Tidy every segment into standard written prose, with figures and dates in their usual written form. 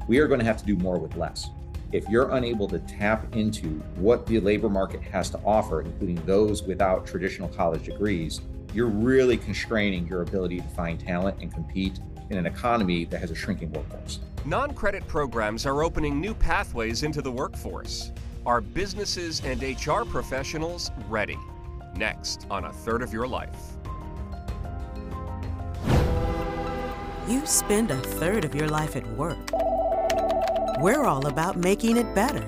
we are going to have to do more with less. If you're unable to tap into what the labor market has to offer, including those without traditional college degrees, you're really constraining your ability to find talent and compete in an economy that has a shrinking workforce. Non-credit programs are opening new pathways into the workforce. Are businesses and HR professionals ready? Next on A Third of Your Life. You spend a third of your life at work. We're all about making it better.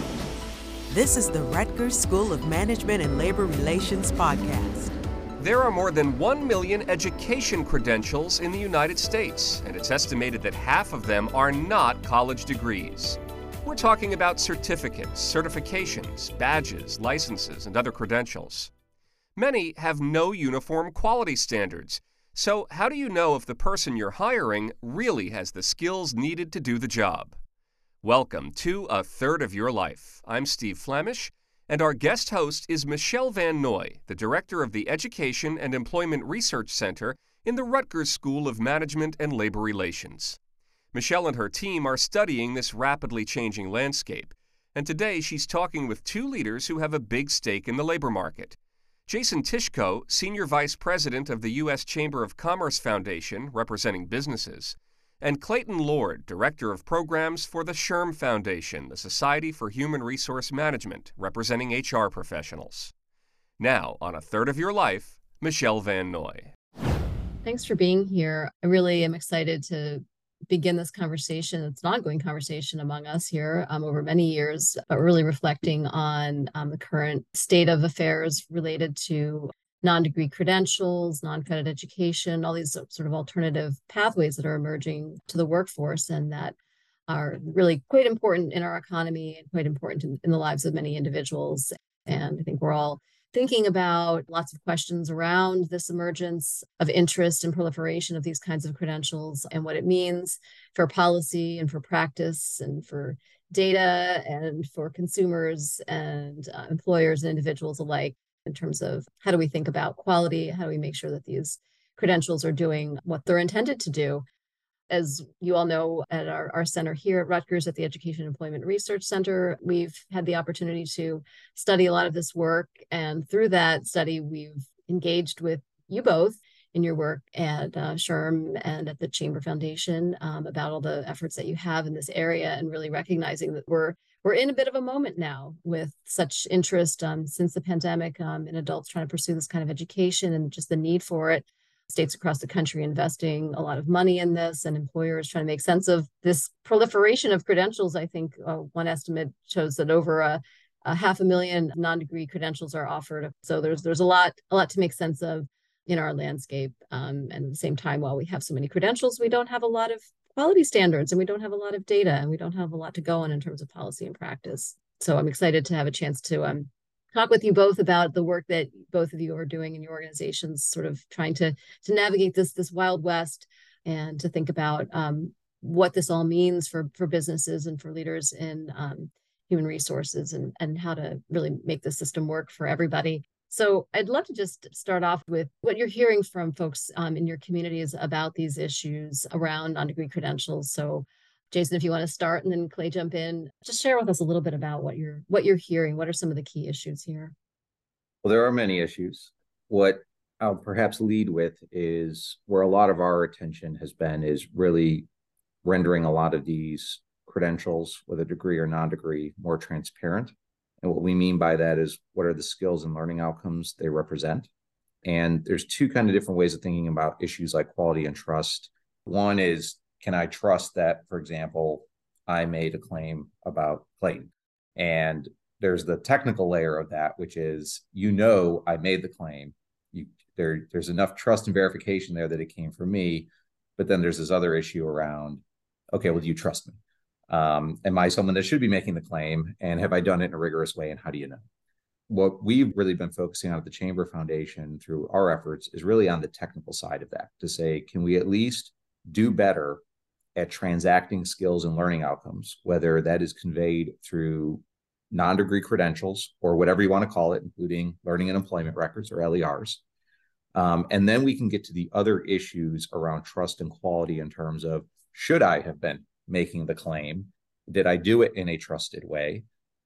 This is the Rutgers School of Management and Labor Relations podcast. There are more than 1 million education credentials in the United States, and it's estimated that half of them are not college degrees. We're talking about certificates, certifications, badges, licenses, and other credentials. Many have no uniform quality standards. So how do you know if the person you're hiring really has the skills needed to do the job? Welcome to A Third of Your Life. I'm Steve Flemish, and our guest host is Michelle Van Noy, the director of the Education and Employment Research Center in the Rutgers School of Management and Labor Relations. Michelle and her team are studying this rapidly changing landscape, and today she's talking with two leaders who have a big stake in the labor market. Jason Tishko, Senior Vice President of the U.S. Chamber of Commerce Foundation, representing businesses, and Clayton Lord, Director of Programs for the SHRM Foundation, the Society for Human Resource Management, representing HR professionals. Now, on A Third of Your Life, Michelle Van Noy. Thanks for being here. I really am excited to begin this conversation. It's an ongoing conversation among us here over many years, but really reflecting on the current state of affairs related to non-degree credentials, non-credit education, all these sort of alternative pathways that are emerging to the workforce and that are really quite important in our economy and quite important in the lives of many individuals. And I think we're all thinking about lots of questions around this emergence of interest and proliferation of these kinds of credentials and what it means for policy and for practice and for data and for consumers and employers and individuals alike, in terms of how do we think about quality, how do we make sure that these credentials are doing what they're intended to do. As you all know, at our center here at Rutgers, at the Education and Employment Research Center, we've had the opportunity to study a lot of this work. And through that study, we've engaged with you both in your work at SHRM and at the Chamber Foundation about all the efforts that you have in this area, and really recognizing that we're in a bit of a moment now with such interest since the pandemic in adults trying to pursue this kind of education and just the need for it. States across the country investing a lot of money in this, and employers trying to make sense of this proliferation of credentials. I think one estimate shows that over a 500,000 non-degree credentials are offered. So there's a lot to make sense of in our landscape. And at the same time, while we have so many credentials, we don't have a lot of quality standards, and we don't have a lot of data, and we don't have a lot to go on in terms of policy and practice. So I'm excited to have a chance to talk with you both about the work that both of you are doing in your organizations, sort of trying to navigate this Wild West, and to think about what this all means for businesses and for leaders in human resources, and how to really make the system work for everybody. So I'd love to just start off with what you're hearing from folks in your communities about these issues around non-degree credentials. So Jason, if you want to start, and then Clay jump in, just share with us a little bit about what you're hearing. What are some of the key issues here? Well, there are many issues. What I'll perhaps lead with is where a lot of our attention has been is really rendering a lot of these credentials, whether degree or non-degree, more transparent. And what we mean by that is, what are the skills and learning outcomes they represent? And there's two kind of different ways of thinking about issues like quality and trust. One is, can I trust that, for example, I made a claim about Clayton? And there's the technical layer of that, which is, I made the claim. There's enough trust and verification there that it came from me. But then there's this other issue around, okay, well, do you trust me? Am I someone that should be making the claim? And have I done it in a rigorous way? And how do you know? What we've really been focusing on at the Chamber Foundation through our efforts is really on the technical side of that, to say, can we at least do better at transacting skills and learning outcomes, whether that is conveyed through non-degree credentials or whatever you want to call it, including learning and employment records or LERs. And then we can get to the other issues around trust and quality in terms of, should I have been making the claim? Did I do it in a trusted way?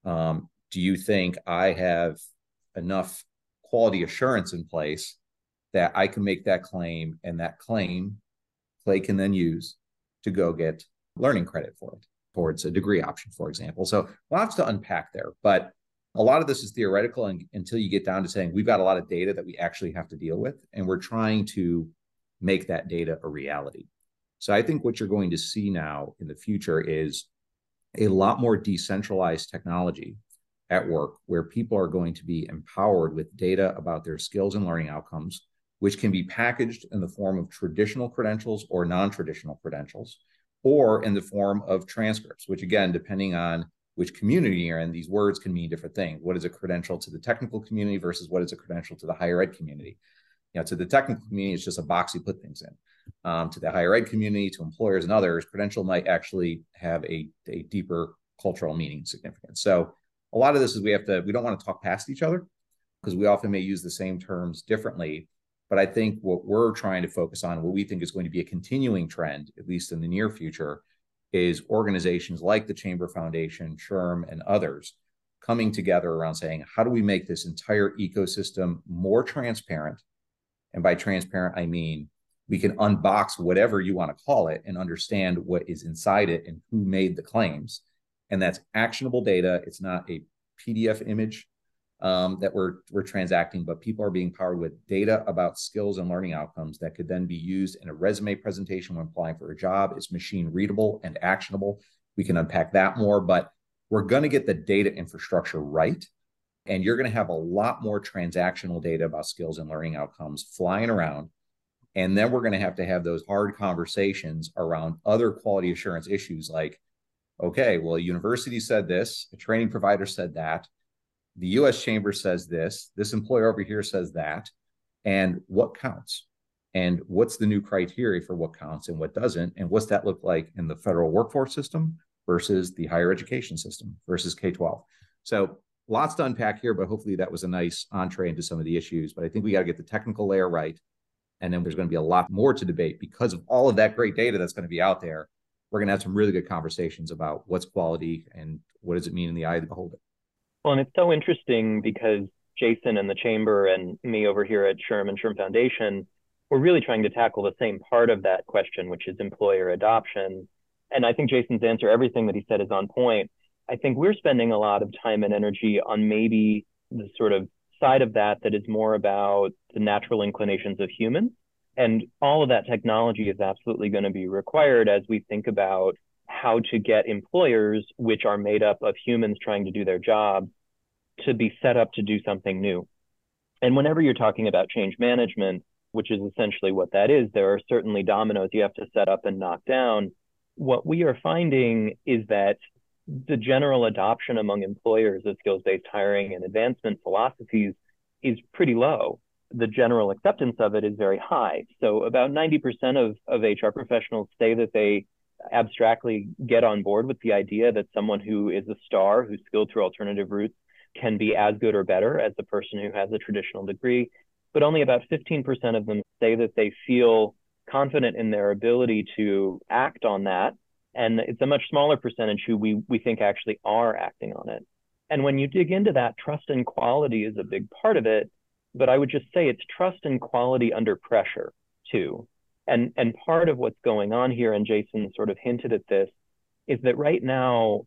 Do you think I have enough quality assurance in place that I can make that claim, and that claim Clay can then use to go get learning credit for it towards a degree option, for example? So lots to unpack there, but a lot of this is theoretical until you get down to saying we've got a lot of data that we actually have to deal with, and we're trying to make that data a reality. So I think what you're going to see now in the future is a lot more decentralized technology at work, where people are going to be empowered with data about their skills and learning outcomes, which can be packaged in the form of traditional credentials or non-traditional credentials, or in the form of transcripts, which again, depending on which community you're in, these words can mean different things. What is a credential to the technical community versus what is a credential to the higher ed community? To the technical community, it's just a box you put things in. To the higher ed community, to employers and others, credential might actually have a deeper cultural meaning significance. So a lot of this is we don't want to talk past each other, because we often may use the same terms differently. But I think what we're trying to focus on, what we think is going to be a continuing trend, at least in the near future, is organizations like the Chamber Foundation, SHRM, and others coming together around saying, how do we make this entire ecosystem more transparent? And by transparent, I mean we can unbox whatever you want to call it and understand what is inside it and who made the claims. And that's actionable data. It's not a PDF image that we're transacting, but people are being powered with data about skills and learning outcomes that could then be used in a resume presentation when applying for a job. It's machine readable and actionable. We can unpack that more, but we're going to get the data infrastructure right. And you're going to have a lot more transactional data about skills and learning outcomes flying around. And then we're going to have those hard conversations around other quality assurance issues like, okay, well, a university said this, a training provider said that, the US Chamber says this employer over here says that, and what counts? And what's the new criteria for what counts and what doesn't? And what's that look like in the federal workforce system versus the higher education system versus K-12? So lots to unpack here, but hopefully that was a nice entree into some of the issues. But I think we got to get the technical layer right. And then there's going to be a lot more to debate because of all of that great data that's going to be out there. We're going to have some really good conversations about what's quality and what does it mean in the eye of the beholder. Well, and it's so interesting because Jason and the Chamber and me over here at SHRM and SHRM Foundation, we're really trying to tackle the same part of that question, which is employer adoption. And I think Jason's answer, everything that he said is on point. I think we're spending a lot of time and energy on maybe the sort of side of that is more about the natural inclinations of humans. And all of that technology is absolutely going to be required as we think about how to get employers, which are made up of humans trying to do their job, to be set up to do something new. And whenever you're talking about change management, which is essentially what that is, there are certainly dominoes you have to set up and knock down. What we are finding is that the general adoption among employers of skills-based hiring and advancement philosophies is pretty low. The general acceptance of it is very high. So about 90% of HR professionals say that they abstractly get on board with the idea that someone who is a star, who's skilled through alternative routes, can be as good or better as the person who has a traditional degree. But only about 15% of them say that they feel confident in their ability to act on that. And it's a much smaller percentage who we think actually are acting on it. And when you dig into that, trust and quality is a big part of it. But I would just say it's trust and quality under pressure too. And part of what's going on here, and Jason sort of hinted at this, is that right now,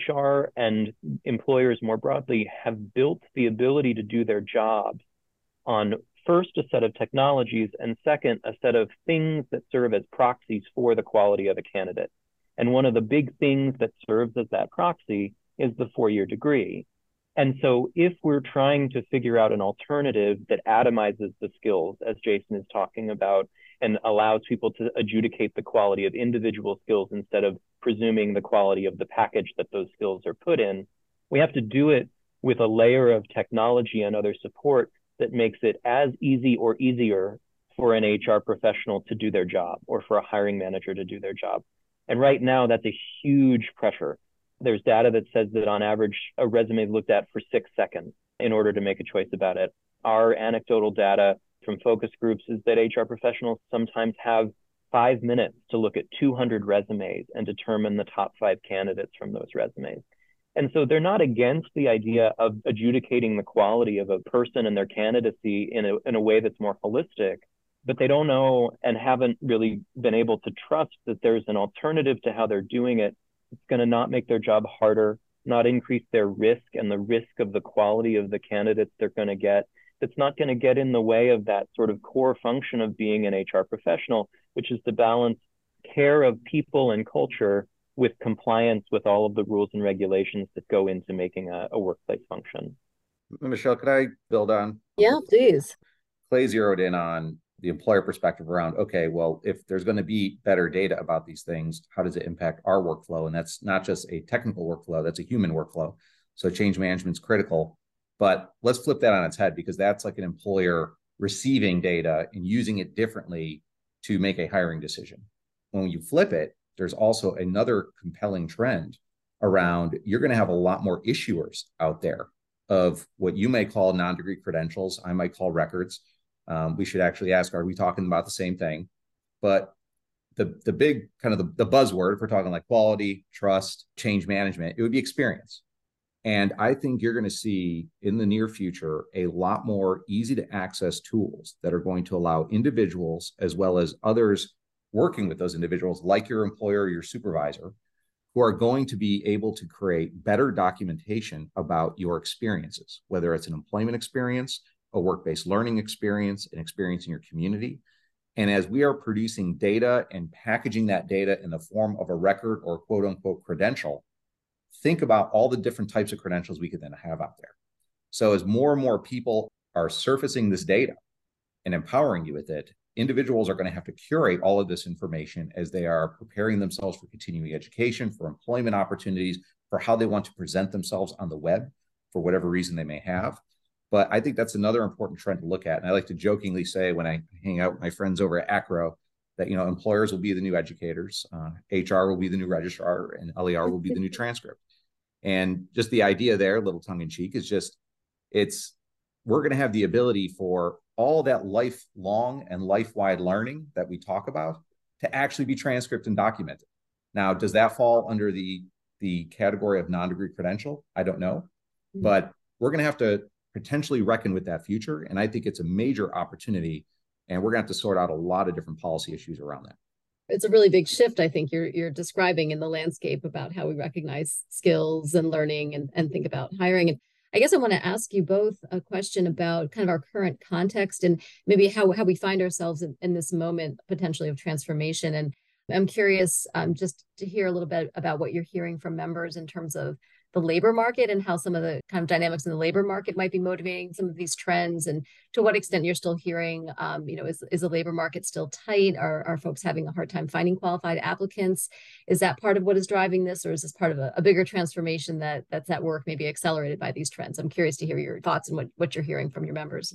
HR and employers more broadly have built the ability to do their jobs on first a set of technologies and second, a set of things that serve as proxies for the quality of a candidate. And one of the big things that serves as that proxy is the four-year degree. And so if we're trying to figure out an alternative that atomizes the skills, as Jason is talking about, and allows people to adjudicate the quality of individual skills instead of presuming the quality of the package that those skills are put in, we have to do it with a layer of technology and other support that makes it as easy or easier for an HR professional to do their job or for a hiring manager to do their job. And right now, that's a huge pressure. There's data that says that on average, a resume is looked at for 6 seconds in order to make a choice about it. Our anecdotal data from focus groups is that HR professionals sometimes have 5 minutes to look at 200 resumes and determine the top 5 candidates from those resumes. And so they're not against the idea of adjudicating the quality of a person and their candidacy in a way that's more holistic, but they don't know and haven't really been able to trust that there's an alternative to how they're doing it. It's going to not make their job harder, not increase their risk and the risk of the quality of the candidates they're going to get. That's not going to get in the way of that sort of core function of being an HR professional, which is to balance care of people and culture with compliance with all of the rules and regulations that go into making a workplace function. Michelle, could I build on? Yeah, please. Clay zeroed in on the employer perspective around, okay, well, if there's going to be better data about these things, how does it impact our workflow? And that's not just a technical workflow, that's a human workflow. So change management's critical. But let's flip that on its head, because that's like an employer receiving data and using it differently to make a hiring decision. When you flip it, there's also another compelling trend around, you're going to have a lot more issuers out there of what you may call non-degree credentials, I might call records. We should actually ask, are we talking about the same thing? But the big kind of the buzzword, if we're talking like quality, trust, change management, it would be experience. And I think you're going to see in the near future a lot more easy to access tools that are going to allow individuals, as well as others working with those individuals, like your employer or your supervisor, who are going to be able to create better documentation about your experiences, whether it's an employment experience, a work-based learning experience, an experience in your community. And as we are producing data and packaging that data in the form of a record or quote unquote credential, think about all the different types of credentials we could then have out there. So as more and more people are surfacing this data and empowering you with it, individuals are going to have to curate all of this information as they are preparing themselves for continuing education, for employment opportunities, for how they want to present themselves on the web for whatever reason they may have. But I think that's another important trend to look at. And I like to jokingly say when I hang out with my friends over at Acro that, you know, employers will be the new educators, HR will be the new registrar, and LER will be the new transcript. And just the idea there, a little tongue in cheek, is just, we're going to have the ability for all that lifelong and life-wide learning that we talk about to actually be transcribed and documented. Now, does that fall under the category of non-degree credential? I don't know, but we're going to have to potentially reckon with that future. And I think it's a major opportunity, and we're going to have to sort out a lot of different policy issues around that. It's a really big shift, I think you're describing in the landscape about how we recognize skills and learning and think about hiring. And I guess I want to ask you both a question about kind of our current context and maybe how we find ourselves in this moment potentially of transformation. And I'm curious just to hear a little bit about what you're hearing from members in terms of the labor market and how some of the kind of dynamics in the labor market might be motivating some of these trends, and to what extent you're still hearing, is the labor market still tight? Are folks having a hard time finding qualified applicants? Is that part of what is driving this, or is this part of a bigger transformation that's at work, maybe accelerated by these trends? I'm curious to hear your thoughts and what you're hearing from your members.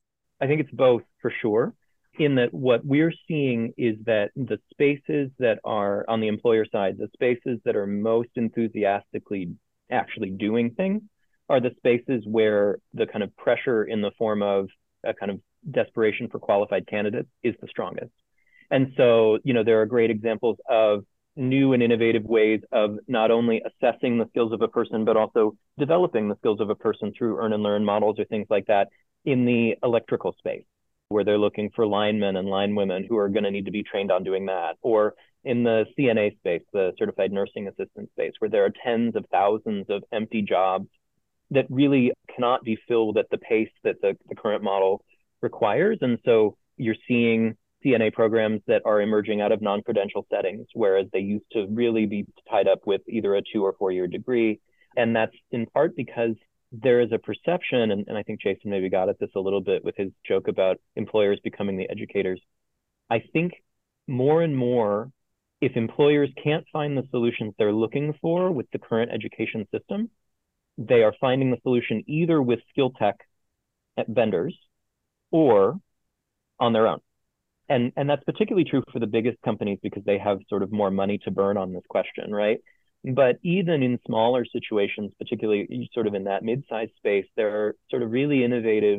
I think it's both for sure. In that what we're seeing is that the spaces that are on the employer side, the spaces that are most enthusiastically actually doing things are the spaces where the kind of pressure in the form of a kind of desperation for qualified candidates is the strongest. And so, there are great examples of new and innovative ways of not only assessing the skills of a person, but also developing the skills of a person through earn and learn models or things like that in the electrical space, where they're looking for linemen and linewomen who are going to need to be trained on doing that, or in the CNA space, the certified nursing assistant space, where there are tens of thousands of empty jobs that really cannot be filled at the pace that the current model requires. And so you're seeing CNA programs that are emerging out of non-credential settings, whereas they used to really be tied up with either a 2 or 4 year degree. And that's in part because there is a perception, and I think Jason maybe got at this a little bit with his joke about employers becoming the educators. I think more and more, if employers can't find the solutions they're looking for with the current education system, they are finding the solution either with skill tech vendors or on their own. And that's particularly true for the biggest companies because they have sort of more money to burn on this question, right? But even in smaller situations, particularly sort of in that mid-sized space, there are sort of really innovative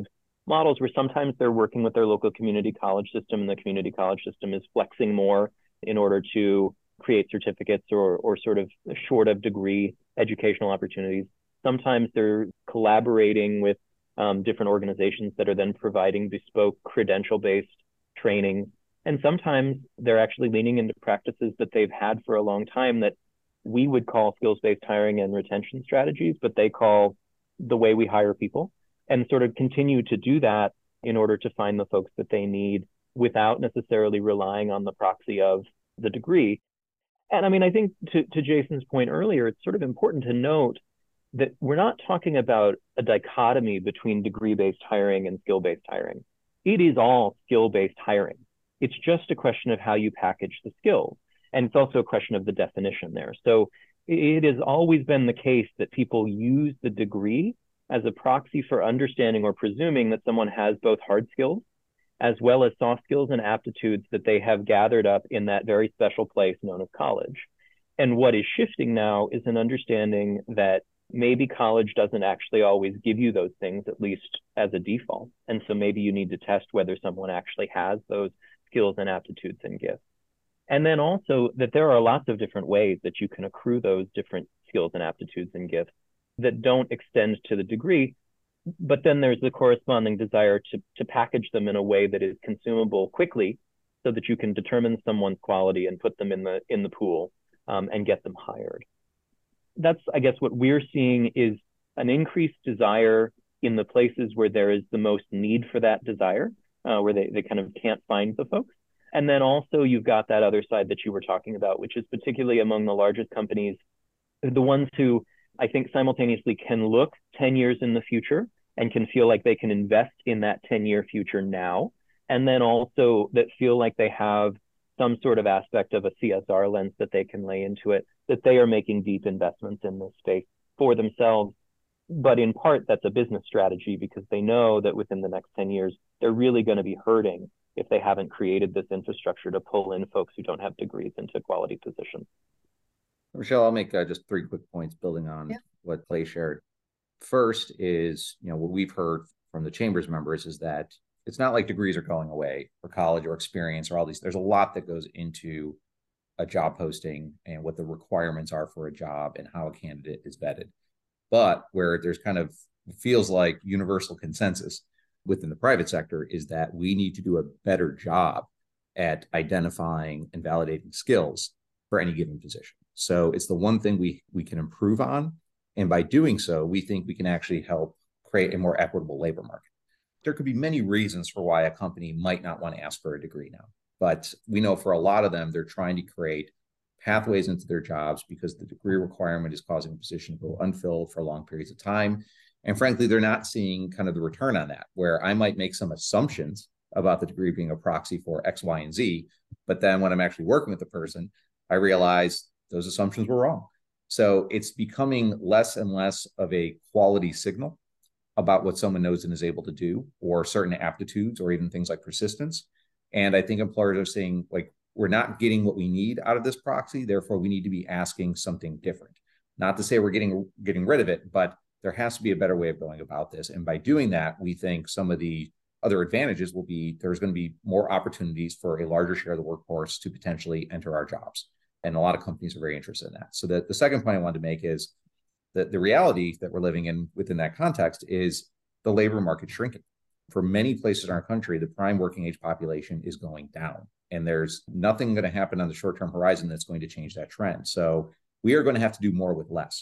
models where sometimes they're working with their local community college system, and the community college system is flexing more in order to create certificates or sort of short of degree educational opportunities. Sometimes they're collaborating with different organizations that are then providing bespoke credential-based training. And sometimes they're actually leaning into practices that they've had for a long time that we would call skills-based hiring and retention strategies, but they call the way we hire people, and sort of continue to do that in order to find the folks that they need without necessarily relying on the proxy of the degree. And I mean, I think to Jason's point earlier, it's sort of important to note that we're not talking about a dichotomy between degree-based hiring and skill-based hiring. It is all skill-based hiring. It's just a question of how you package the skills. And it's also a question of the definition there. So it has always been the case that people use the degree as a proxy for understanding or presuming that someone has both hard skills as well as soft skills and aptitudes that they have gathered up in that very special place known as college. And what is shifting now is an understanding that maybe college doesn't actually always give you those things, at least as a default. And so maybe you need to test whether someone actually has those skills and aptitudes and gifts. And then also that there are lots of different ways that you can accrue those different skills and aptitudes and gifts that don't extend to the degree, but then there's the corresponding desire to package them in a way that is consumable quickly so that you can determine someone's quality and put them in the pool and get them hired. That's, I guess, what we're seeing is an increased desire in the places where there is the most need for that desire, where they kind of can't find the folks. And then also you've got that other side that you were talking about, which is particularly among the largest companies, the ones who I think simultaneously can look 10 years in the future and can feel like they can invest in that 10-year future now. And then also that feel like they have some sort of aspect of a CSR lens that they can lay into it, that they are making deep investments in this space for themselves. But in part, that's a business strategy because they know that within the next 10 years, they're really going to be hurting if they haven't created this infrastructure to pull in folks who don't have degrees into quality positions. Michelle, I'll make just 3 quick points building on what Clay shared. First is, what we've heard from the Chamber's members is that it's not like degrees are going away or college or experience or all these. There's a lot that goes into a job posting and what the requirements are for a job and how a candidate is vetted. But where there's kind of feels like universal consensus within the private sector is that we need to do a better job at identifying and validating skills for any given position. So it's the one thing we can improve on. And by doing so, we think we can actually help create a more equitable labor market. There could be many reasons for why a company might not want to ask for a degree now. But we know for a lot of them, they're trying to create pathways into their jobs because the degree requirement is causing a position to go unfilled for long periods of time. And frankly, they're not seeing kind of the return on that, where I might make some assumptions about the degree being a proxy for X, Y, and Z. But then when I'm actually working with the person, I realize those assumptions were wrong. So it's becoming less and less of a quality signal about what someone knows and is able to do, or certain aptitudes, or even things like persistence. And I think employers are saying, like, we're not getting what we need out of this proxy, therefore we need to be asking something different. Not to say we're getting rid of it, but there has to be a better way of going about this. And by doing that, we think some of the other advantages will be there's going to be more opportunities for a larger share of the workforce to potentially enter our jobs. And a lot of companies are very interested in that. So the second point I wanted to make is that the reality that we're living in within that context is the labor market shrinking. For many places in our country, the prime working age population is going down. And there's nothing going to happen on the short-term horizon that's going to change that trend. So we are going to have to do more with less.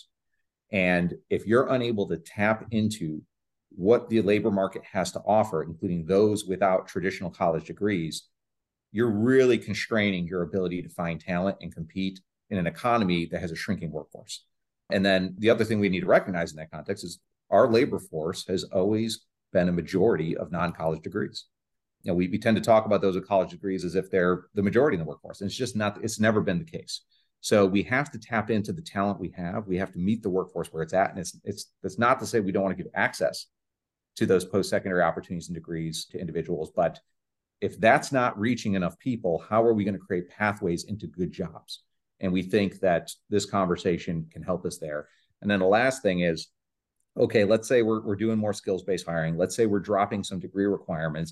And if you're unable to tap into what the labor market has to offer, including those without traditional college degrees, you're really constraining your ability to find talent and compete in an economy that has a shrinking workforce. And then the other thing we need to recognize in that context is our labor force has always been a majority of non-college degrees. We tend to talk about those with college degrees as if they're the majority in the workforce. And it's just not, it's never been the case. So we have to tap into the talent we have. We have to meet the workforce where it's at. And it's not to say we don't want to give access to those post-secondary opportunities and degrees to individuals. But if that's not reaching enough people, how are we going to create pathways into good jobs? And we think that this conversation can help us there. And then the last thing is, okay, let's say we're doing more skills-based hiring. Let's say we're dropping some degree requirements.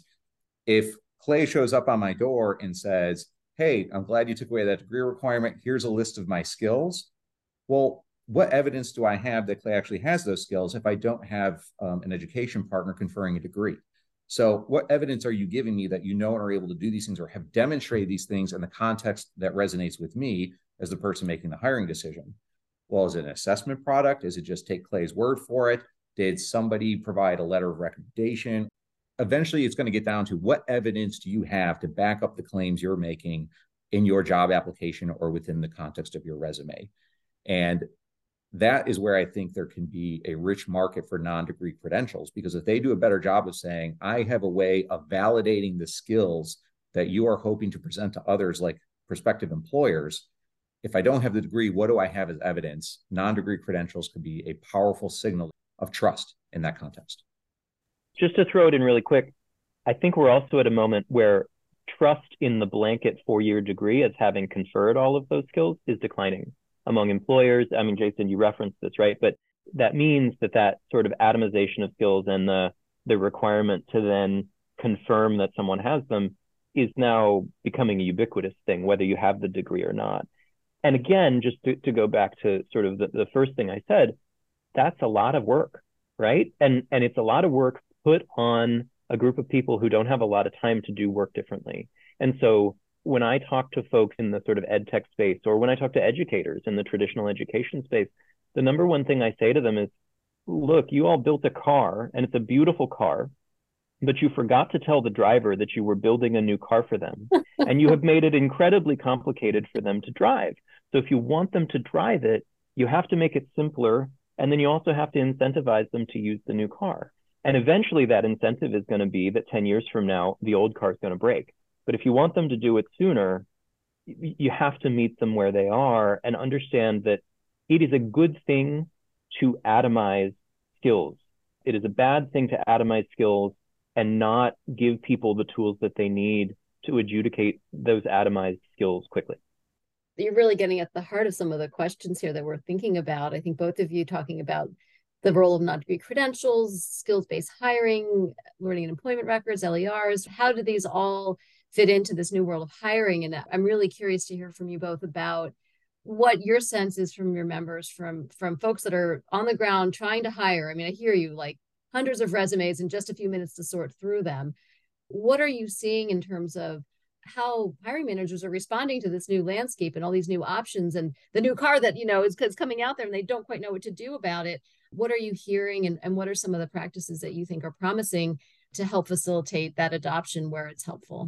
If Clay shows up on my door and says, hey, I'm glad you took away that degree requirement. Here's a list of my skills. Well, what evidence do I have that Clay actually has those skills if I don't have an education partner conferring a degree? So what evidence are you giving me that you know and are able to do these things or have demonstrated these things in the context that resonates with me as the person making the hiring decision? Well, is it an assessment product? Is it just take Clay's word for it? Did somebody provide a letter of recommendation? Eventually, it's going to get down to what evidence do you have to back up the claims you're making in your job application or within the context of your resume. And that is where I think there can be a rich market for non-degree credentials, because if they do a better job of saying, I have a way of validating the skills that you are hoping to present to others, like prospective employers, if I don't have the degree, what do I have as evidence? Non-degree credentials could be a powerful signal of trust in that context. Just to throw it in really quick, I think we're also at a moment where trust in the blanket four-year degree as having conferred all of those skills is declining among employers. I mean, Jason, you referenced this, right? But that means that sort of atomization of skills and the requirement to then confirm that someone has them is now becoming a ubiquitous thing, whether you have the degree or not. And again, just to go back to sort of the first thing I said, that's a lot of work, right? And it's a lot of work put on a group of people who don't have a lot of time to do work differently. And so when I talk to folks in the sort of ed tech space, or when I talk to educators in the traditional education space, the number one thing I say to them is, look, you all built a car and it's a beautiful car, but you forgot to tell the driver that you were building a new car for them. And you have made it incredibly complicated for them to drive. So if you want them to drive it, you have to make it simpler. And then you also have to incentivize them to use the new car. And eventually that incentive is going to be that 10 years from now, the old car is going to break. But if you want them to do it sooner, you have to meet them where they are and understand that it is a good thing to atomize skills. It is a bad thing to atomize skills and not give people the tools that they need to adjudicate those atomized skills quickly. You're really getting at the heart of some of the questions here that we're thinking about. I think both of you talking about the role of non-degree credentials, skills-based hiring, learning and employment records, LERs. How do these all fit into this new world of hiring? And I'm really curious to hear from you both about what your sense is from your members, from folks that are on the ground trying to hire. I mean, I hear you, like hundreds of resumes in just a few minutes to sort through them. What are you seeing in terms of how hiring managers are responding to this new landscape and all these new options and the new car that, is coming out there and they don't quite know what to do about it? What are you hearing, and what are some of the practices that you think are promising to help facilitate that adoption where it's helpful?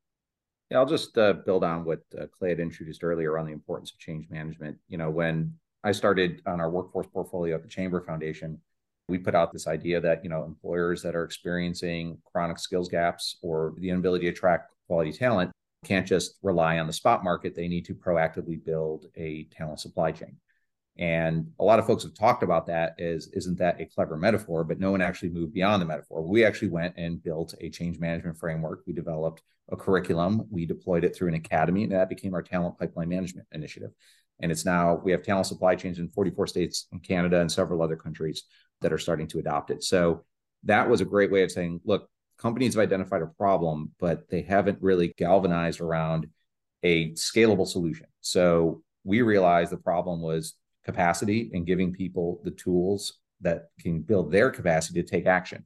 Yeah, I'll just build on what Clay had introduced earlier on the importance of change management. When I started on our workforce portfolio at the Chamber Foundation, we put out this idea that, employers that are experiencing chronic skills gaps or the inability to attract quality talent can't just rely on the spot market. They need to proactively build a talent supply chain. And a lot of folks have talked about that as, isn't that a clever metaphor? But no one actually moved beyond the metaphor. We actually went and built a change management framework. We developed a curriculum. We deployed it through an academy, and that became our talent pipeline management initiative. And it's now, we have talent supply chains in 44 states in Canada and several other countries that are starting to adopt it. So that was a great way of saying, look, companies have identified a problem, but they haven't really galvanized around a scalable solution. So we realized the problem was capacity and giving people the tools that can build their capacity to take action.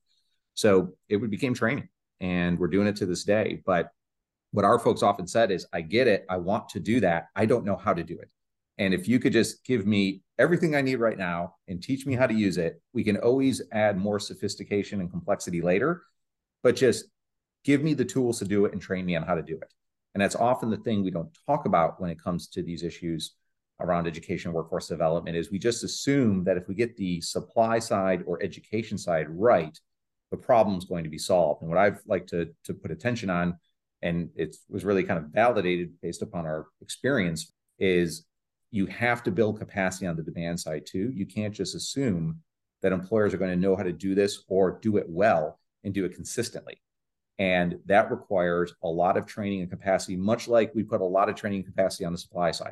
So it became training, and we're doing it to this day. But what our folks often said is, I get it. I want to do that. I don't know how to do it. And if you could just give me everything I need right now and teach me how to use it, we can always add more sophistication and complexity later, but just give me the tools to do it and train me on how to do it. And that's often the thing we don't talk about when it comes to these issues around education and workforce development, is we just assume that if we get the supply side or education side right, the problem's going to be solved. And what I've liked to put attention on, and it was really kind of validated based upon our experience, is you have to build capacity on the demand side too. You can't just assume that employers are going to know how to do this or do it well and do it consistently. And that requires a lot of training and capacity, much like we put a lot of training and capacity on the supply side.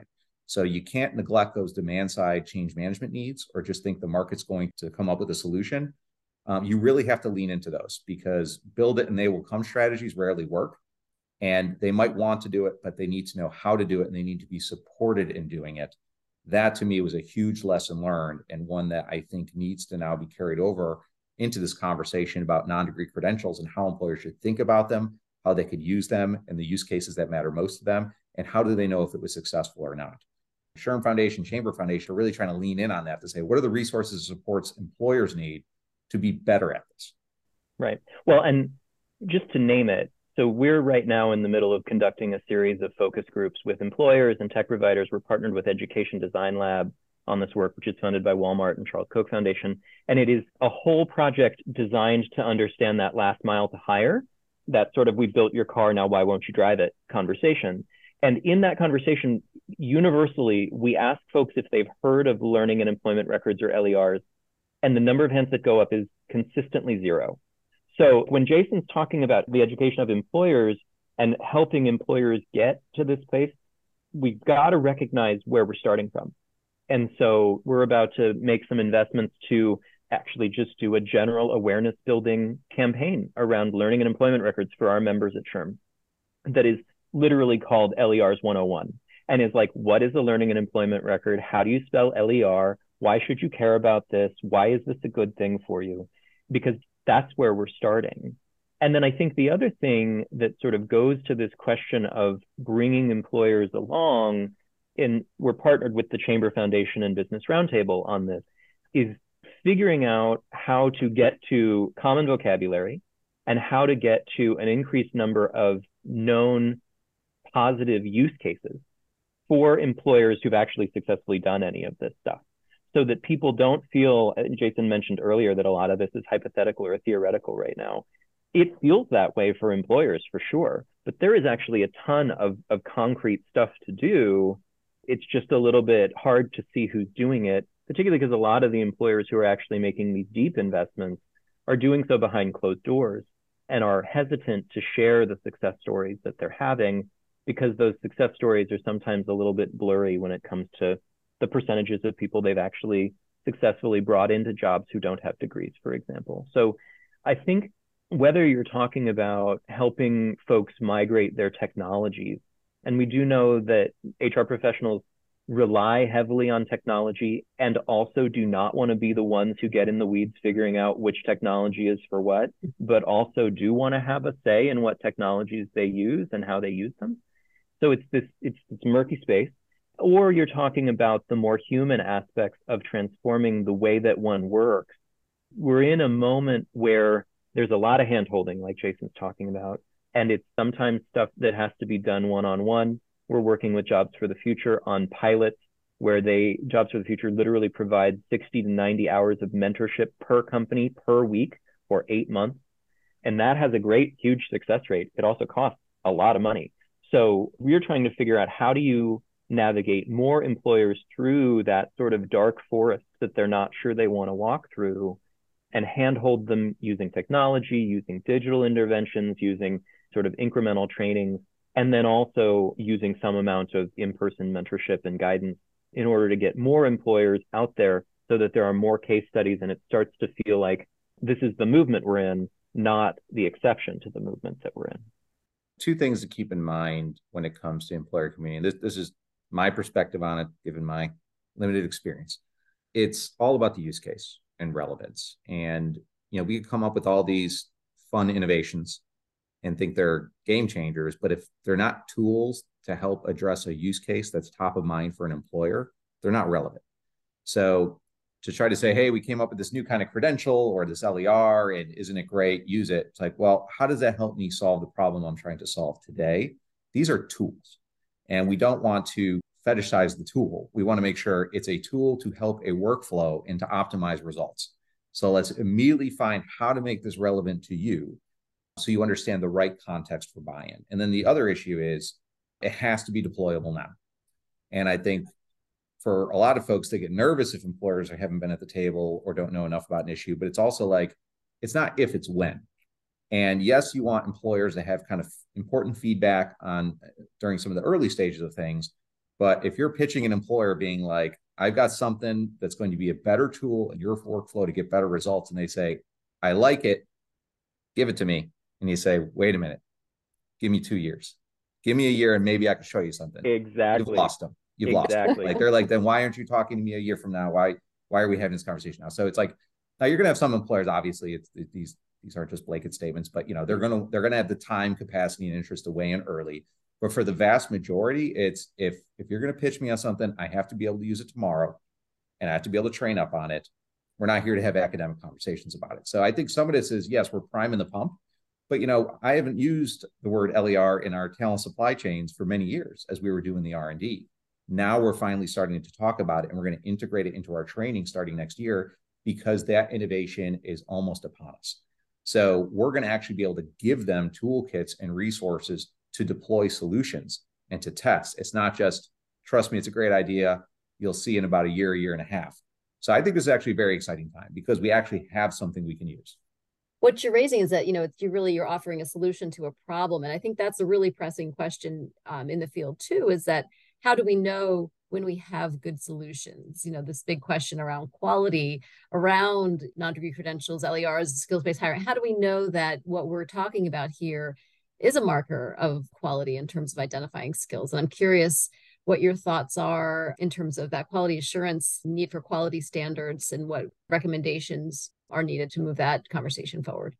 So you can't neglect those demand side change management needs or just think the market's going to come up with a solution. You really have to lean into those, because build it and they will come strategies rarely work. And they might want to do it, but they need to know how to do it and they need to be supported in doing it. That to me was a huge lesson learned, and one that I think needs to now be carried over into this conversation about non-degree credentials and how employers should think about them, how they could use them, and the use cases that matter most to them, and how do they know if it was successful or not. SHRM Foundation, Chamber Foundation are really trying to lean in on that to say, what are the resources and supports employers need to be better at this? Right. Well, and just to name it, so we're right now in the middle of conducting a series of focus groups with employers and tech providers. We're partnered with Education Design Lab on this work, which is funded by Walmart and Charles Koch Foundation. And it is a whole project designed to understand that last mile to hire, that sort of we built your car, now why won't you drive it conversation. And in that conversation, universally, we ask folks if they've heard of learning and employment records, or LERs, and the number of hands that go up is consistently zero. So when Jason's talking about the education of employers and helping employers get to this place, we've got to recognize where we're starting from. And so we're about to make some investments to actually just do a general awareness building campaign around learning and employment records for our members at SHRM that is literally called LERs 101, and is like, what is a learning and employment record? How do you spell LER? Why should you care about this? Why is this a good thing for you? Because that's where we're starting. And then I think the other thing that sort of goes to this question of bringing employers along, and we're partnered with the Chamber Foundation and Business Roundtable on this, is figuring out how to get to common vocabulary and how to get to an increased number of known positive use cases for employers who've actually successfully done any of this stuff, so that people don't feel, Jason mentioned earlier that a lot of this is hypothetical or theoretical right now. It feels that way for employers for sure, but there is actually a ton of concrete stuff to do. It's just a little bit hard to see who's doing it, particularly because a lot of the employers who are actually making these deep investments are doing so behind closed doors and are hesitant to share the success stories that they're having, because those success stories are sometimes a little bit blurry when it comes to the percentages of people they've actually successfully brought into jobs who don't have degrees, for example. So I think whether you're talking about helping folks migrate their technologies, and we do know that HR professionals rely heavily on technology and also do not want to be the ones who get in the weeds figuring out which technology is for what, but also do want to have a say in what technologies they use and how they use them. So it's this murky space. Or you're talking about the more human aspects of transforming the way that one works. We're in a moment where there's a lot of hand-holding, like Jason's talking about, and it's sometimes stuff that has to be done one-on-one. We're working with Jobs for the Future on pilots where Jobs for the Future literally provides 60 to 90 hours of mentorship per company per week for 8 months. And that has a great, huge success rate. It also costs a lot of money. So we're trying to figure out, how do you navigate more employers through that sort of dark forest that they're not sure they want to walk through, and handhold them using technology, using digital interventions, using sort of incremental trainings, and then also using some amount of in-person mentorship and guidance in order to get more employers out there, so that there are more case studies and it starts to feel like this is the movement we're in, not the exception to the movement that we're in. Two things to keep in mind when it comes to employer community. This is my perspective on it, given my limited experience. It's all about the use case and relevance. And, we could come up with all these fun innovations and think they're game changers, but if they're not tools to help address a use case that's top of mind for an employer, they're not relevant. So to try to say, hey, we came up with this new kind of credential or this LER, and isn't it great? Use it. It's like, well, how does that help me solve the problem I'm trying to solve today? These are tools. And we don't want to fetishize the tool. We want to make sure it's a tool to help a workflow and to optimize results. So let's immediately find how to make this relevant to you, so you understand the right context for buy-in. And then the other issue is it has to be deployable now. And I think for a lot of folks, they get nervous if employers haven't been at the table or don't know enough about an issue, but it's also like, it's not if, it's when. And yes, you want employers to have kind of important feedback on during some of the early stages of things, But if you're pitching an employer being like, I've got something that's going to be a better tool in your workflow to get better results, and they say, I like it, give it to me. And you say, wait a minute, give me 2 years. Give me a year and maybe I can show you something. Exactly. You've lost them. You've lost them. Like they're like, then why aren't you talking to me a year from now? Why are we having this conversation now? So it's like, now you're gonna have some employers, obviously, these aren't just blanket statements, but they're gonna have the time, capacity, and interest to weigh in early. But for the vast majority, it's if you're gonna pitch me on something, I have to be able to use it tomorrow, and I have to be able to train up on it. We're not here to have academic conversations about it. So I think some of this is, yes, we're priming the pump, but I haven't used the word LER in our talent supply chains for many years as we were doing the R&D. Now we're finally starting to talk about it, and we're going to integrate it into our training starting next year because that innovation is almost upon us. So we're going to actually be able to give them toolkits and resources to deploy solutions and to test. It's not just, trust me, it's a great idea. You'll see in about a year and a half. So I think this is actually a very exciting time because we actually have something we can use. What you're raising is that, you're offering a solution to a problem. And I think that's a really pressing question in the field too, is that how do we know when we have good solutions? This big question around quality, around non-degree credentials, LERs, skills-based hiring. How do we know that what we're talking about here is a marker of quality in terms of identifying skills? And I'm curious what your thoughts are in terms of that quality assurance, need for quality standards, and what recommendations are needed to move that conversation forward.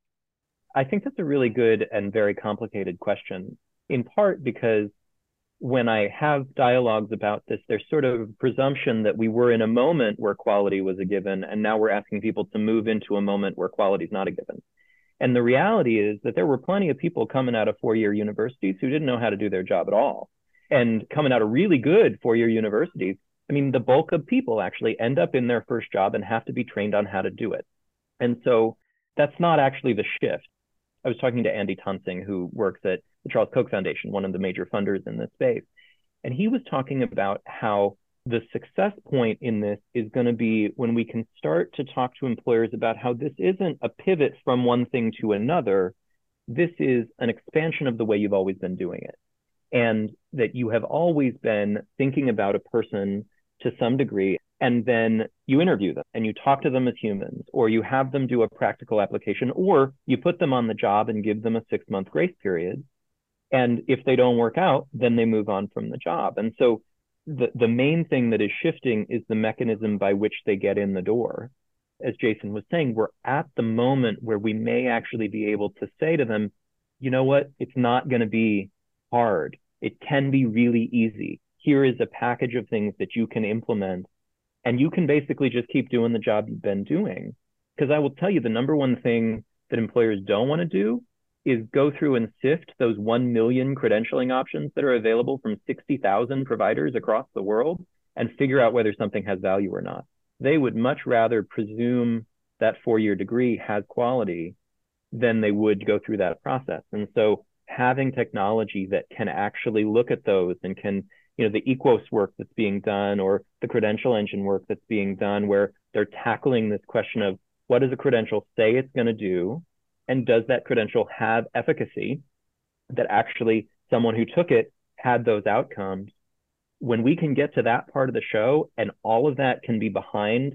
I think that's a really good and very complicated question, in part because when I have dialogues about this, there's sort of a presumption that we were in a moment where quality was a given, and now we're asking people to move into a moment where quality is not a given. And the reality is that there were plenty of people coming out of four-year universities who didn't know how to do their job at all. And coming out of really good four-year universities, the bulk of people actually end up in their first job and have to be trained on how to do it. And so that's not actually the shift. I was talking to Andy Tonsing, who works at the Charles Koch Foundation, one of the major funders in this space. And he was talking about how the success point in this is going to be when we can start to talk to employers about how this isn't a pivot from one thing to another. This is an expansion of the way you've always been doing it. And that you have always been thinking about a person to some degree, and then you interview them and you talk to them as humans, or you have them do a practical application, or you put them on the job and give them a 6-month grace period. And if they don't work out, then they move on from the job. And so the main thing that is shifting is the mechanism by which they get in the door. As Jason was saying, we're at the moment where we may actually be able to say to them, you know what, it's not going to be hard. It can be really easy. Here is a package of things that you can implement, and you can basically just keep doing the job you've been doing. Because I will tell you, the number one thing that employers don't want to do is go through and sift those 1 million credentialing options that are available from 60,000 providers across the world and figure out whether something has value or not. They would much rather presume that four-year degree has quality than they would go through that process. And so having technology that can actually look at those and can, the EQUOS work that's being done, or the credential engine work that's being done, where they're tackling this question of what does a credential say it's going to do, and does that credential have efficacy, that actually someone who took it had those outcomes. When we can get to that part of the show, and all of that can be behind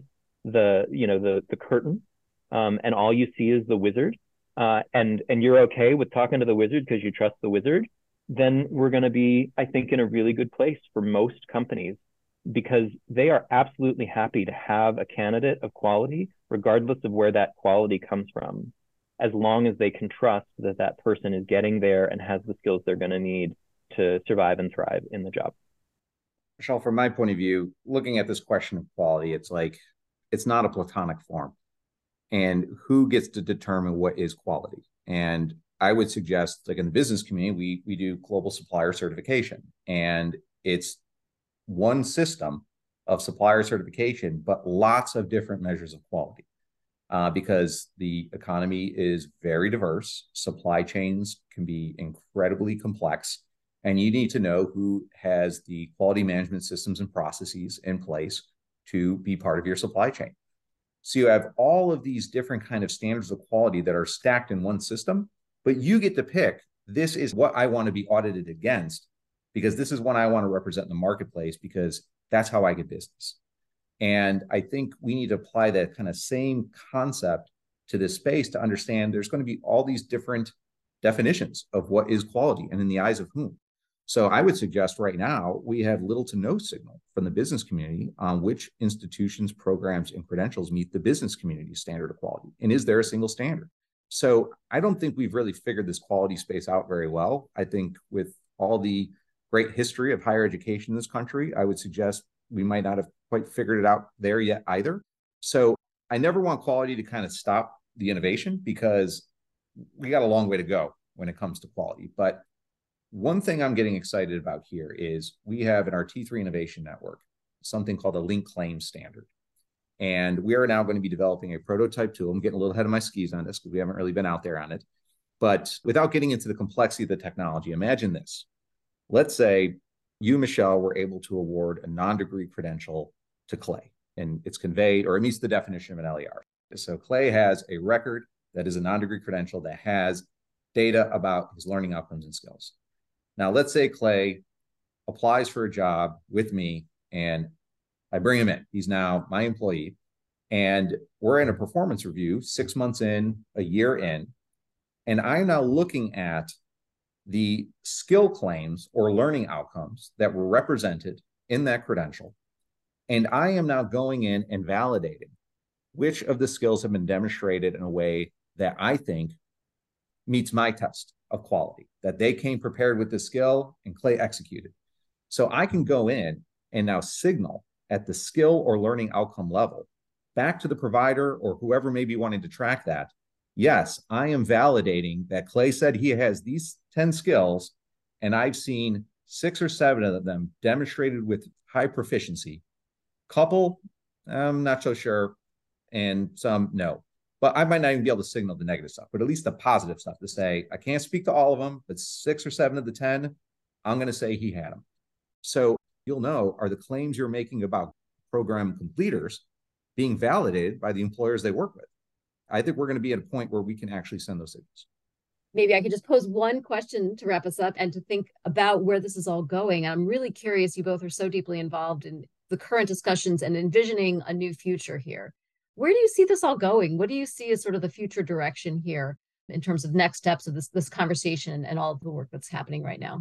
the curtain, and all you see is the wizard, and you're okay with talking to the wizard because you trust the wizard, then we're going to be, I think, in a really good place for most companies, because they are absolutely happy to have a candidate of quality, regardless of where that quality comes from, as long as they can trust that that person is getting there and has the skills they're going to need to survive and thrive in the job. Michelle, from my point of view, looking at this question of quality, it's like, it's not a platonic form. And who gets to determine what is quality? And I would suggest, like in the business community, we do global supplier certification, and it's one system of supplier certification, but lots of different measures of quality, because the economy is very diverse. Supply chains can be incredibly complex, and you need to know who has the quality management systems and processes in place to be part of your supply chain. So you have all of these different kind of standards of quality that are stacked in one system, but you get to pick, this is what I want to be audited against. because this is one I want to represent in the marketplace because that's how I get business. And I think we need to apply that kind of same concept to this space to understand there's going to be all these different definitions of what is quality and in the eyes of whom. So I would suggest right now we have little to no signal from the business community on which institutions, programs, and credentials meet the business community standard of quality. And is there a single standard? So I don't think we've really figured this quality space out very well. I think with all the great history of higher education in this country, I would suggest we might not have quite figured it out there yet either. So I never want quality to kind of stop the innovation because we got a long way to go when it comes to quality. But one thing I'm getting excited about here is we have in our T3 Innovation Network something called a link claim standard. And we are now going to be developing a prototype tool. I'm getting a little ahead of my skis on this because we haven't really been out there on it. But without getting into the complexity of the technology, imagine this. Let's say you, Michelle, were able to award a non-degree credential to Clay, and it's conveyed, or it meets the definition of an LER. So Clay has a record that is a non-degree credential that has data about his learning outcomes and skills. Now, let's say Clay applies for a job with me and I bring him in. He's now my employee and we're in a performance review 6 months in, a year in, and I'm now looking at the skill claims or learning outcomes that were represented in that credential. And I am now going in and validating which of the skills have been demonstrated in a way that I think meets my test of quality, that they came prepared with the skill and Clay executed. So I can go in and now signal at the skill or learning outcome level back to the provider or whoever may be wanting to track that. Yes, I am validating that Clay said he has these 10 skills and I've seen 6 or 7 of them demonstrated with high proficiency. Couple, I'm not so sure, and some, no. But I might not even be able to signal the negative stuff, but at least the positive stuff to say, I can't speak to all of them, but 6 or 7 of the 10, I'm going to say he had them. So you'll know, are the claims you're making about program completers being validated by the employers they work with? I think we're going to be at a point where we can actually send those signals. Maybe I could just pose one question to wrap us up and to think about where this is all going. I'm really curious. You both are so deeply involved in the current discussions and envisioning a new future here. Where do you see this all going? What do you see as sort of the future direction here in terms of next steps of this conversation and all of the work that's happening right now?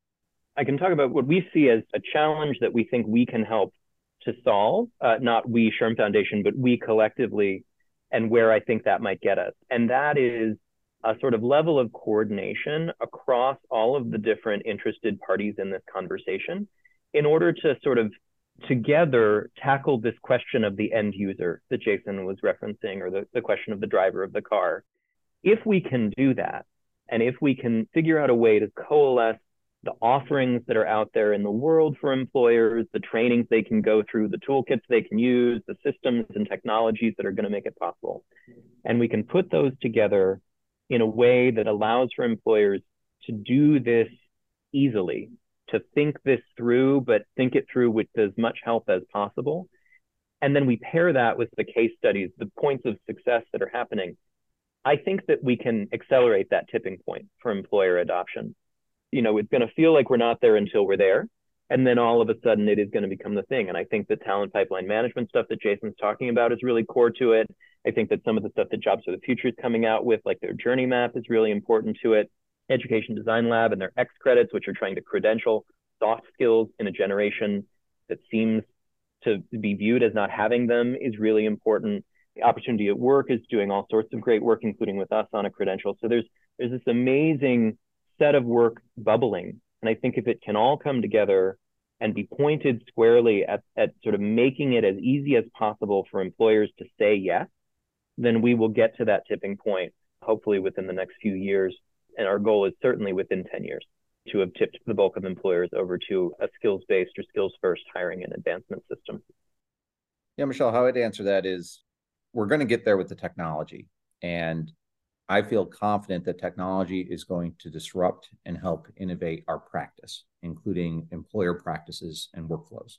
I can talk about what we see as a challenge that we think we can help to solve, not we, SHRM Foundation, but we collectively, and where I think that might get us. And that is a sort of level of coordination across all of the different interested parties in this conversation in order to sort of together tackle this question of the end user that Jason was referencing, or the question of the driver of the car. If we can do that, and if we can figure out a way to coalesce the offerings that are out there in the world for employers, the trainings they can go through, the toolkits they can use, the systems and technologies that are going to make it possible, and we can put those together in a way that allows for employers to do this easily, to think this through, but think it through with as much help as possible. And then we pair that with the case studies, the points of success that are happening. I think that we can accelerate that tipping point for employer adoption. You know, it's going to feel like we're not there until we're there. And then all of a sudden it is going to become the thing. And I think the talent pipeline management stuff that Jason's talking about is really core to it. I think that some of the stuff that Jobs for the Future is coming out with, like their journey map, is really important to it. Education Design Lab and their X credits, which are trying to credential soft skills in a generation that seems to be viewed as not having them, is really important. The Opportunity at Work is doing all sorts of great work, including with us on a credential. So there's this amazing set of work bubbling. And I think if it can all come together and be pointed squarely at sort of making it as easy as possible for employers to say yes, then we will get to that tipping point, hopefully within the next few years. And our goal is certainly within 10 years to have tipped the bulk of employers over to a skills-based or skills-first hiring and advancement system. Yeah, Michelle, how I'd answer that is we're going to get there with the technology. And I feel confident that technology is going to disrupt and help innovate our practice, including employer practices and workflows.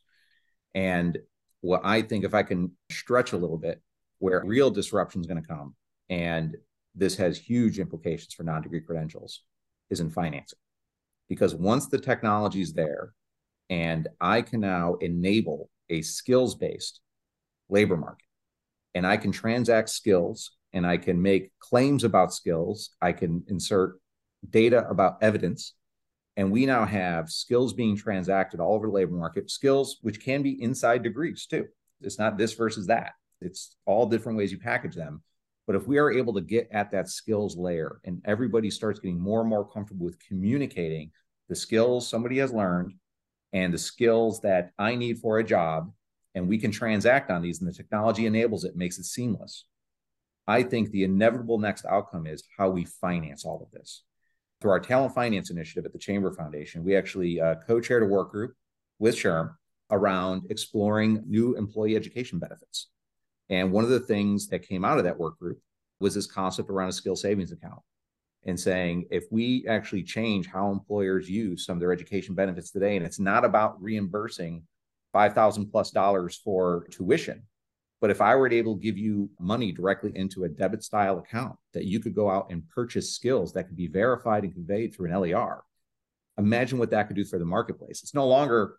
And what I think, if I can stretch a little bit, where real disruption is going to come, and this has huge implications for non-degree credentials, is in financing. Because once the technology is there and I can now enable a skills-based labor market, and I can transact skills and I can make claims about skills, I can insert data about evidence, and we now have skills being transacted all over the labor market, skills which can be inside degrees too. It's not this versus that. It's all different ways you package them. But if we are able to get at that skills layer and everybody starts getting more and more comfortable with communicating the skills somebody has learned and the skills that I need for a job, and we can transact on these and the technology enables it, makes it seamless. I think the inevitable next outcome is how we finance all of this. Through our talent finance initiative at the Chamber Foundation, we actually co-chaired a work group with SHRM around exploring new employee education benefits. And one of the things that came out of that work group was this concept around a skill savings account and saying, if we actually change how employers use some of their education benefits today, and it's not about reimbursing $5,000+ for tuition, but if I were able to give you money directly into a debit style account that you could go out and purchase skills that could be verified and conveyed through an LER, imagine what that could do for the marketplace. It's no longer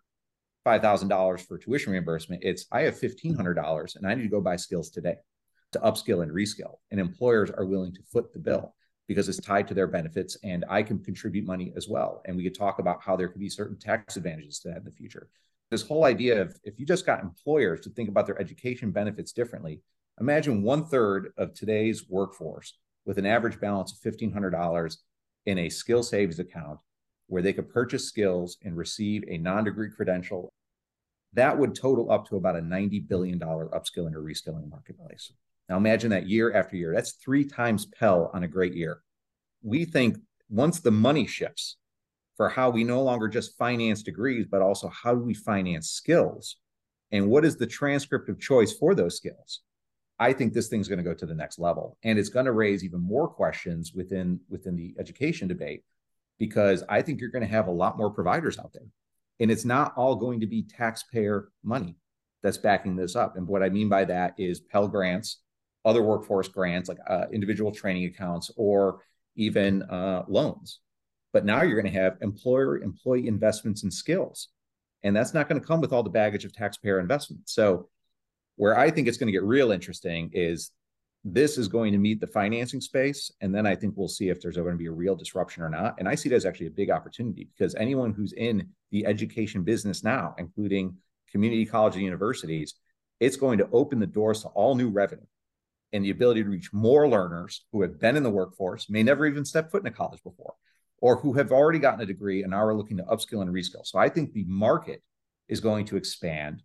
$5,000 for tuition reimbursement. It's, I have $1,500 and I need to go buy skills today to upskill and reskill. And employers are willing to foot the bill because it's tied to their benefits and I can contribute money as well. And we could talk about how there could be certain tax advantages to that in the future. This whole idea of, if you just got employers to think about their education benefits differently, imagine 1/3 of today's workforce with an average balance of $1,500 in a skill savings account where they could purchase skills and receive a non-degree credential. That would total up to about a $90 billion upskilling or reskilling marketplace. Now imagine that year after year. That's 3 times Pell on a great year. We think once the money shifts for how we no longer just finance degrees, but also how do we finance skills? And what is the transcript of choice for those skills? I think this thing's going to go to the next level. And it's going to raise even more questions within the education debate, because I think you're going to have a lot more providers out there. And it's not all going to be taxpayer money that's backing this up. And what I mean by that is Pell Grants, other workforce grants, like individual training accounts, or even loans. But now you're going to have employee investments in skills. And that's not going to come with all the baggage of taxpayer investment. So where I think it's going to get real interesting is this is going to meet the financing space. And then I think we'll see if there's going to be a real disruption or not. And I see it as actually a big opportunity, because anyone who's in the education business now, including community colleges and universities, it's going to open the doors to all new revenue and the ability to reach more learners who have been in the workforce, may never even step foot in a college before, or who have already gotten a degree and now are looking to upskill and reskill. So I think the market is going to expand.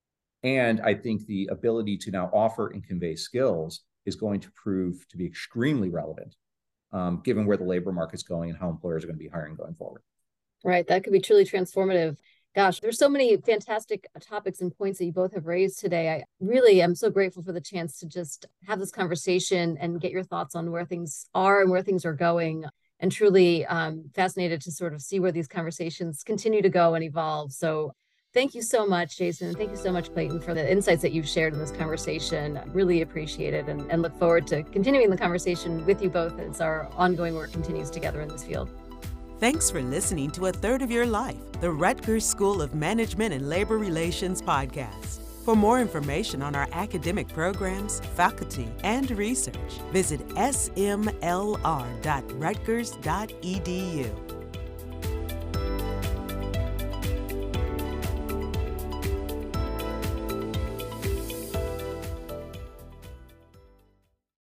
And I think the ability to now offer and convey skills is going to prove to be extremely relevant, given where the labor market's going and how employers are going to be hiring going forward. Right. That could be truly transformative. Gosh, there's so many fantastic topics and points that you both have raised today. I really am so grateful for the chance to just have this conversation and get your thoughts on where things are and where things are going. And truly fascinated to sort of see where these conversations continue to go and evolve. So thank you so much, Jason. And thank you so much, Clayton, for the insights that you've shared in this conversation. Really appreciate it, and look forward to continuing the conversation with you both as our ongoing work continues together in this field. Thanks for listening to A Third of Your Life, the Rutgers School of Management and Labor Relations podcast. For more information on our academic programs, faculty, and research, visit smlr.rutgers.edu.